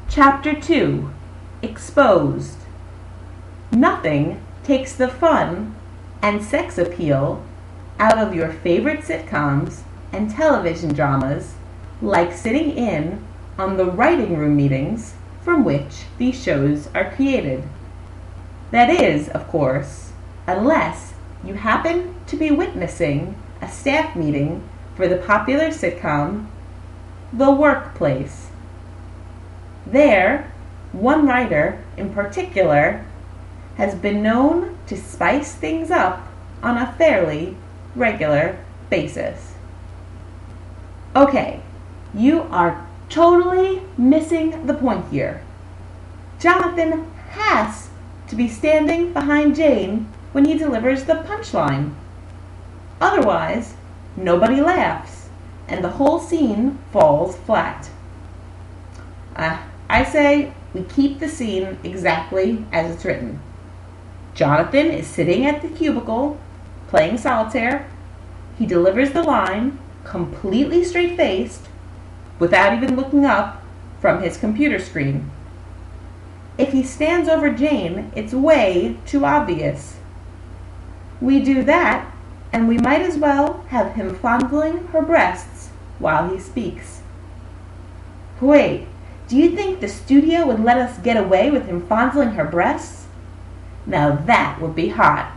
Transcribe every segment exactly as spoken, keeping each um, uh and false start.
Chapter two. Exposed. Nothing takes the fun and sex appeal out of your favorite sitcoms and television dramas like sitting in on the writing room meetings from which these shows are created. That is, of course, unless you happen to be witnessing a staff meeting for the popular sitcom The Workplace. There, one writer in particular has been known to spice things up on a fairly regular basis. Okay, you are totally missing the point here. Jonathan has to be standing behind Jane when he delivers the punchline. Otherwise, nobody laughs, and the whole scene falls flat. Uh, I say we keep the scene exactly as it's written. Jonathan is sitting at the cubicle, playing solitaire. He delivers the line, completely straight-faced, without even looking up from his computer screen. If he stands over Jane, it's way too obvious. We do that, and we might as well have him fondling her breasts while he speaks. Wait, do you think the studio would let us get away with him fondling her breasts? Now that would be hot.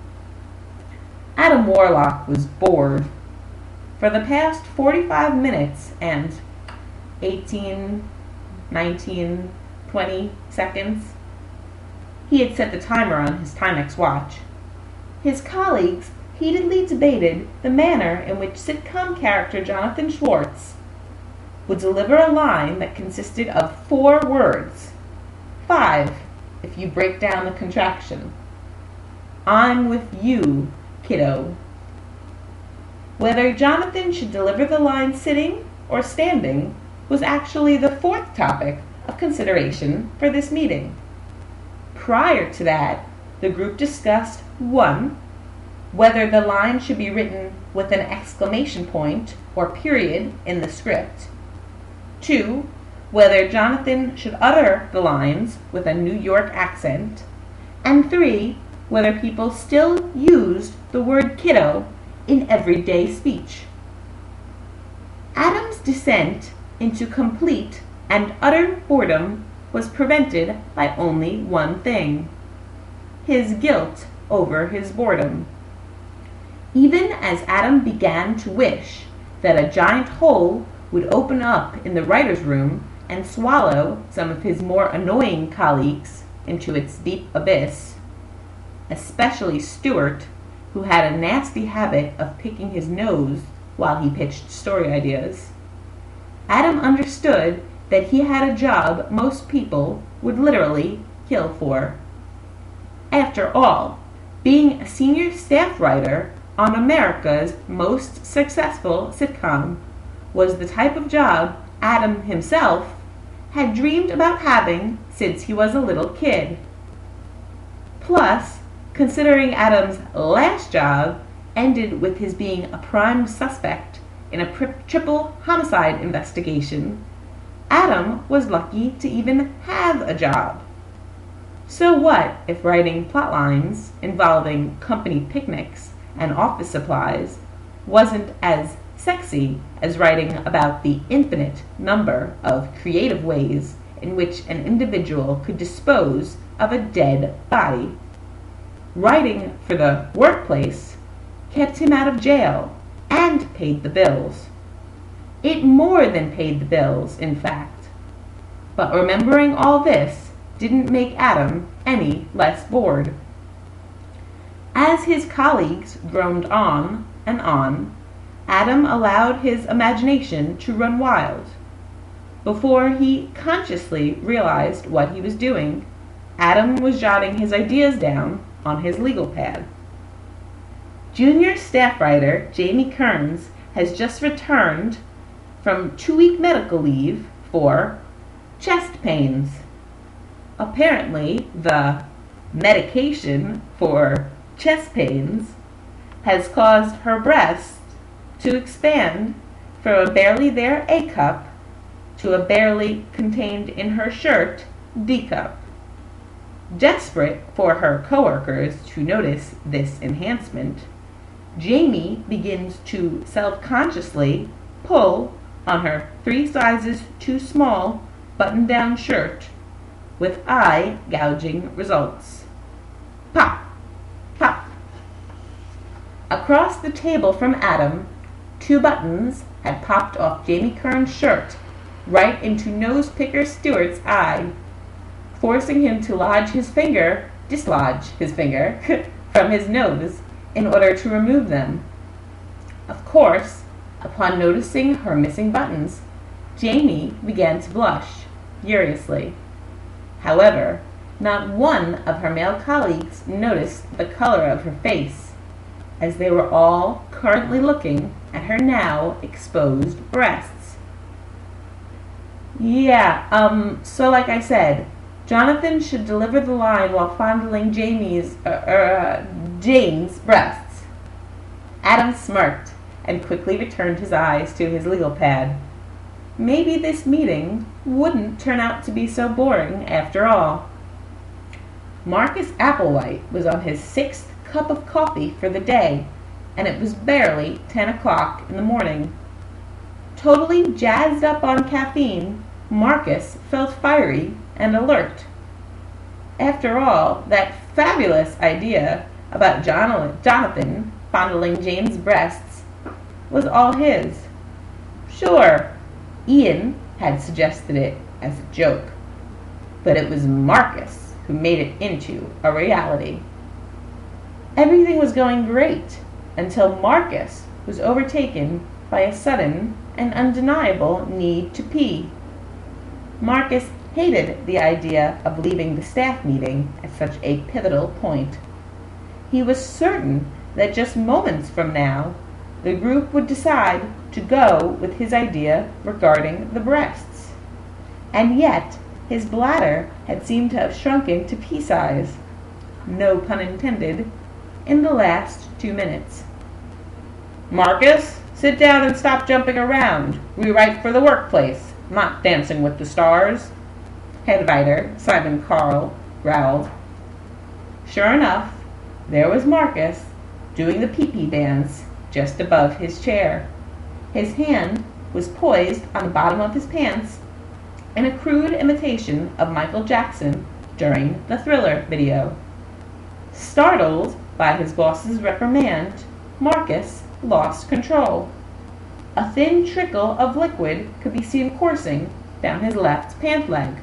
Adam Warlock was bored. For the past forty-five minutes and eighteen, nineteen, twenty seconds, he had set the timer on his Timex watch. His colleagues heatedly debated the manner in which sitcom character Jonathan Schwartz would deliver a line that consisted of four words. Five, if you break down the contraction. I'm with you, kiddo. Whether Jonathan should deliver the line sitting or standing was actually the fourth topic of consideration for this meeting. Prior to that, the group discussed one, whether the line should be written with an exclamation point or period in the script. Two, whether Jonathan should utter the lines with a New York accent. And three, whether people still used the word kiddo in everyday speech. Adam's descent into complete and utter boredom was prevented by only one thing: his guilt over his boredom. Even as Adam began to wish that a giant hole would open up in the writer's room and swallow some of his more annoying colleagues into its deep abyss, especially Stuart, who had a nasty habit of picking his nose while he pitched story ideas, Adam understood that he had a job most people would literally kill for. After all, being a senior staff writer on America's most successful sitcom was the type of job Adam himself had dreamed about having since he was a little kid. Plus, considering Adam's last job ended with his being a prime suspect in a pri- triple homicide investigation, Adam was lucky to even have a job. So what if writing plotlines involving company picnics and office supplies wasn't as sexy as writing about the infinite number of creative ways in which an individual could dispose of a dead body? Writing for The Workplace kept him out of jail and paid the bills. It more than paid the bills, in fact. But remembering all this didn't make Adam any less bored. As his colleagues droned on and on, Adam allowed his imagination to run wild. Before he consciously realized what he was doing, Adam was jotting his ideas down on his legal pad. Junior staff writer Jamie Kearns has just returned from two-week medical leave for chest pains. Apparently, the medication for chest pains has caused her breasts to expand from a barely there A cup to a barely contained in her shirt D-cup. Desperate for her coworkers to notice this enhancement, Jamie begins to self-consciously pull on her three sizes too small button-down shirt, with eye-gouging results. Pop! Pop! Across the table from Adam, two buttons had popped off Jamie Kern's shirt right into Nosepicker Stewart's eye, forcing him to lodge his finger, dislodge his finger, from his nose in order to remove them. Of course, upon noticing her missing buttons, Jamie began to blush furiously. However, not one of her male colleagues noticed the color of her face, as they were all currently looking at her now exposed breasts. Yeah, um, so like I said, Jonathan should deliver the line while fondling Jamie's, uh, uh, Jane's breasts. Adam smirked and quickly returned his eyes to his legal pad. Maybe this meeting wouldn't turn out to be so boring after all. Marcus Applewhite was on his sixth cup of coffee for the day, and it was barely ten o'clock in the morning. Totally jazzed up on caffeine, Marcus felt fiery and alert. After all, that fabulous idea about Jonathan fondling Jane's breasts was all his. Sure, Ian had suggested it as a joke, but it was Marcus who made it into a reality. Everything was going great until Marcus was overtaken by a sudden and undeniable need to pee. Marcus hated the idea of leaving the staff meeting at such a pivotal point. He was certain that just moments from now, the group would decide to go with his idea regarding the breasts. And yet, his bladder had seemed to have shrunken to pea size, no pun intended, in the last two minutes. Marcus, sit down and stop jumping around. We write for the workplace, not Dancing with the Stars. Head writer Simon Carl growled. Sure enough, there was Marcus doing the pee-pee dance just above his chair. His hand was poised on the bottom of his pants in a crude imitation of Michael Jackson during the Thriller video. Startled by his boss's reprimand, Marcus lost control. A thin trickle of liquid could be seen coursing down his left pant leg.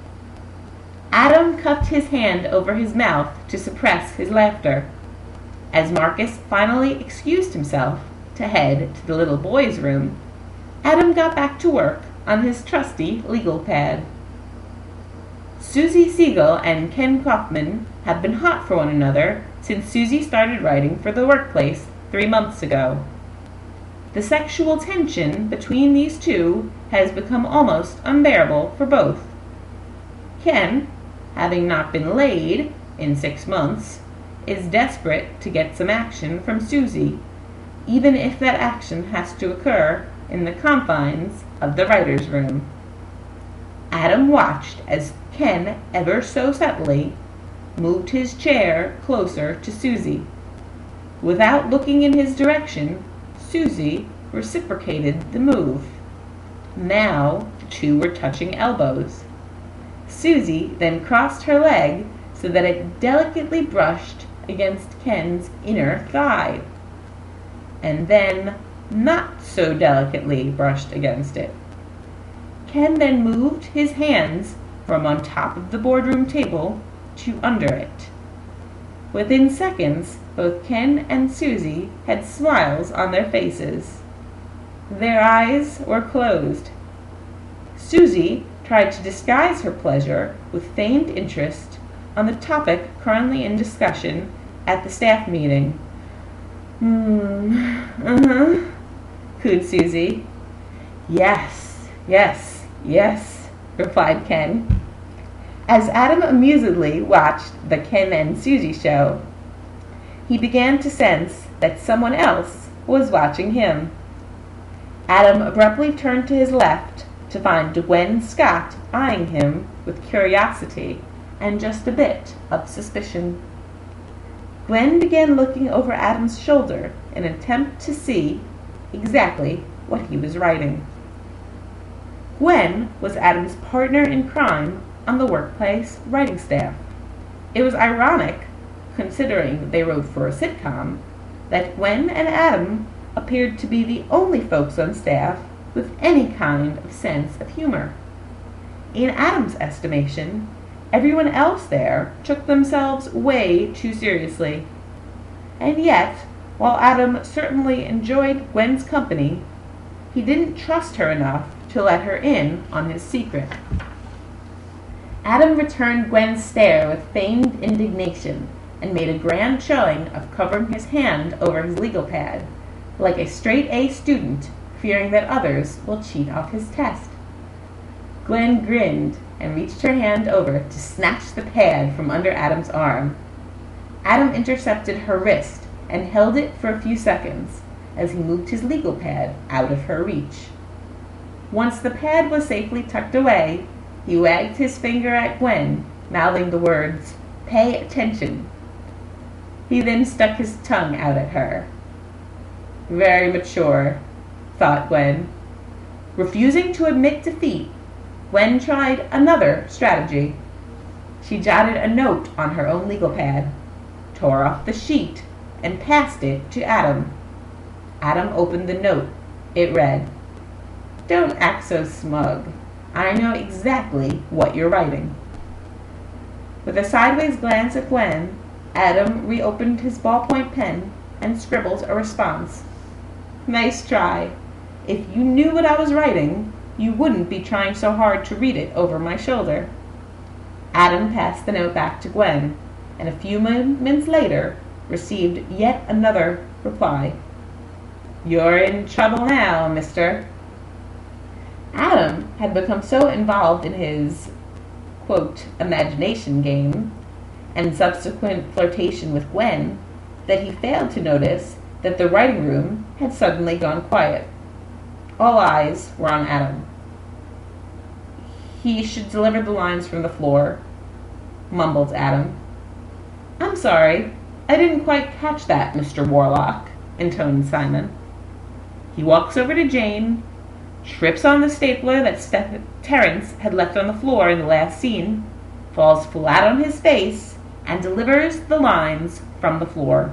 Adam cupped his hand over his mouth to suppress his laughter. As Marcus finally excused himself to head to the little boy's room, Adam got back to work on his trusty legal pad. Susie Siegel and Ken Kaufman have been hot for one another since Susie started writing for the workplace three months ago. The sexual tension between these two has become almost unbearable for both. Ken, having not been laid in six months, is desperate to get some action from Susie, even if that action has to occur in the confines of the writer's room. Adam watched as Ken ever so subtly moved his chair closer to Susie. Without looking in his direction, Susie reciprocated the move. Now the two were touching elbows. Susie then crossed her leg so that it delicately brushed against Ken's inner thigh, and then not so delicately brushed against it. Ken then moved his hands from on top of the boardroom table to under it. Within seconds, both Ken and Susie had smiles on their faces. Their eyes were closed. Susie tried to disguise her pleasure with feigned interest on the topic currently in discussion at the staff meeting. Hmm, uh-huh, cooed Susie. Yes, yes, yes, replied Ken. As Adam amusedly watched the Ken and Susie show, he began to sense that someone else was watching him. Adam abruptly turned to his left to find Gwen Scott eyeing him with curiosity and just a bit of suspicion. Gwen began looking over Adam's shoulder in an attempt to see exactly what he was writing. Gwen was Adam's partner in crime on the workplace writing staff. It was ironic, considering they wrote for a sitcom, that Gwen and Adam appeared to be the only folks on staff with any kind of sense of humor. In Adam's estimation, everyone else there took themselves way too seriously. And yet, while Adam certainly enjoyed Gwen's company, he didn't trust her enough to let her in on his secret. Adam returned Gwen's stare with feigned indignation and made a grand showing of covering his hand over his legal pad, like a straight-A student fearing that others will cheat off his test. Gwen grinned and reached her hand over to snatch the pad from under Adam's arm. Adam intercepted her wrist and held it for a few seconds as he moved his legal pad out of her reach. Once the pad was safely tucked away, he wagged his finger at Gwen, mouthing the words, "Pay attention." He then stuck his tongue out at her. Very mature, thought Gwen. Refusing to admit defeat, Gwen tried another strategy. She jotted a note on her own legal pad, tore off the sheet, and passed it to Adam. Adam opened the note. It read, "Don't act so smug. I know exactly what you're writing." With a sideways glance at Gwen, Adam reopened his ballpoint pen and scribbled a response. "Nice try. If you knew what I was writing, you wouldn't be trying so hard to read it over my shoulder." Adam passed the note back to Gwen, and a few moments later received yet another reply. "You're in trouble now, mister." Adam had become so involved in his, quote, imagination game and subsequent flirtation with Gwen that he failed to notice that the writing room had suddenly gone quiet. All eyes were on Adam. "He should deliver the lines from the floor," mumbled Adam. "I'm sorry, I didn't quite catch that, Mister Warlock," intoned Simon. He walks over to Jane, trips on the stapler that Steph- Terrence had left on the floor in the last scene, falls flat on his face, and delivers the lines from the floor.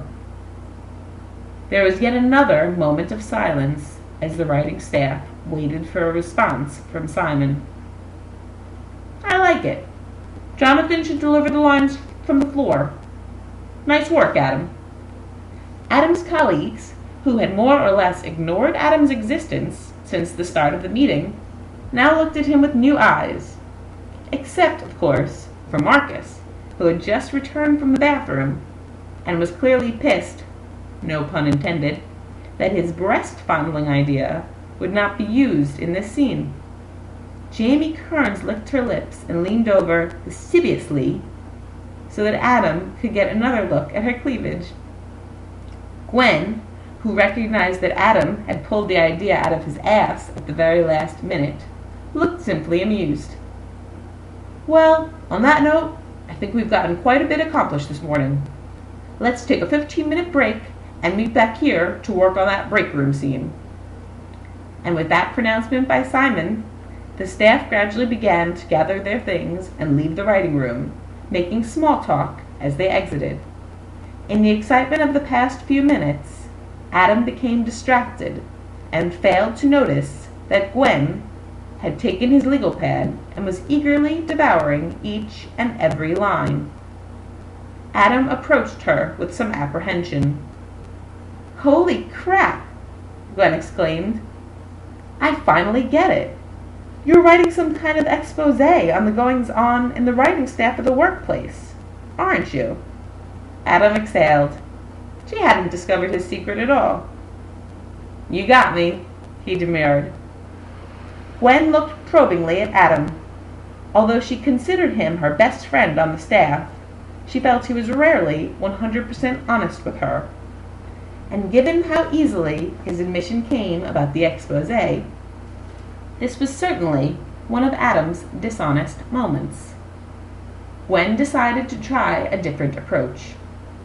There was yet another moment of silence as the writing staff waited for a response from Simon. "I like it. Jonathan should deliver the lines from the floor. Nice work, Adam." Adam's colleagues, who had more or less ignored Adam's existence since the start of the meeting, now looked at him with new eyes, except, of course, for Marcus, who had just returned from the bathroom and was clearly pissed, no pun intended, that his breast-fondling idea would not be used in this scene. Jamie Kearns licked her lips and leaned over lasciviously so that Adam could get another look at her cleavage. Gwen, who recognized that Adam had pulled the idea out of his ass at the very last minute, looked simply amused. "Well, on that note, I think we've gotten quite a bit accomplished this morning. Let's take a fifteen-minute break and meet back here to work on that break room scene." And with that pronouncement by Simon, the staff gradually began to gather their things and leave the writing room, making small talk as they exited. In the excitement of the past few minutes, Adam became distracted and failed to notice that Gwen had taken his legal pad and was eagerly devouring each and every line. Adam approached her with some apprehension. "Holy crap!" Gwen exclaimed. "I finally get it. You're writing some kind of expose on the goings-on in the writing staff of the workplace, aren't you?" Adam exhaled. She hadn't discovered his secret at all. "You got me," he demurred. Gwen looked probingly at Adam. Although she considered him her best friend on the staff, she felt he was rarely one hundred percent honest with her. And given how easily his admission came about the expose, This was certainly one of Adam's dishonest moments. Gwen decided to try a different approach.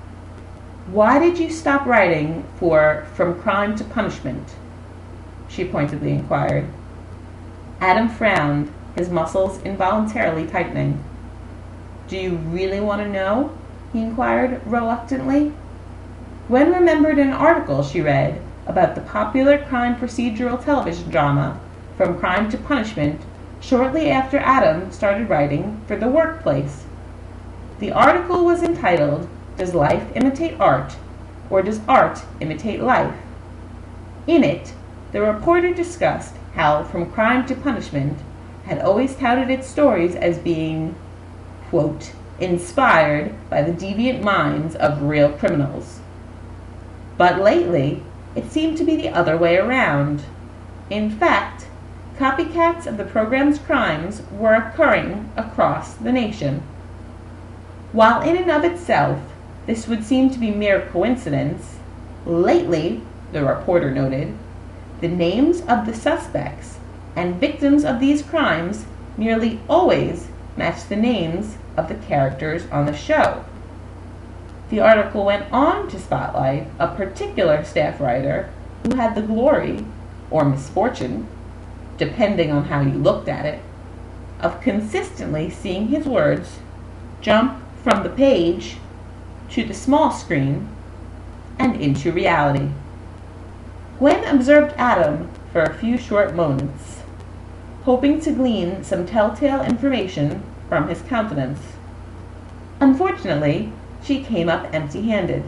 "Why did you stop writing for From Crime to Punishment?" she pointedly inquired. Adam frowned, his muscles involuntarily tightening. "Do you really want to know?" he inquired reluctantly. Gwen remembered an article she read about the popular crime procedural television drama From Crime to Punishment shortly after Adam started writing for The Workplace. The article was entitled, "Does Life Imitate Art, or Does Art Imitate Life?" In it, the reporter discussed how From Crime to Punishment had always touted its stories as being, quote, inspired by the deviant minds of real criminals. But lately, it seemed to be the other way around. In fact, copycats of the program's crimes were occurring across the nation. While in and of itself, this would seem to be mere coincidence, lately, the reporter noted, the names of the suspects and victims of these crimes nearly always matched the names of the characters on the show. The article went on to spotlight a particular staff writer who had the glory, or misfortune, depending on how you looked at it, of consistently seeing his words jump from the page to the small screen and into reality. Gwen observed Adam for a few short moments, hoping to glean some telltale information from his countenance. Unfortunately, she came up empty-handed.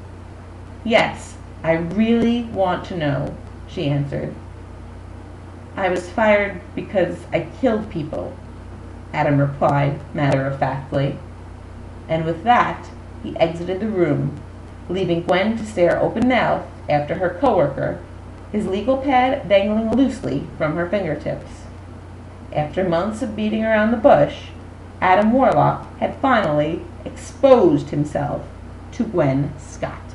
"Yes, I really want to know," she answered. "I was fired because I killed people," Adam replied matter-of-factly. And with that, he exited the room, leaving Gwen to stare open-mouthed after her coworker, his legal pad dangling loosely from her fingertips. After months of beating around the bush, Adam Warlock had finally exposed himself to Gwen Scott.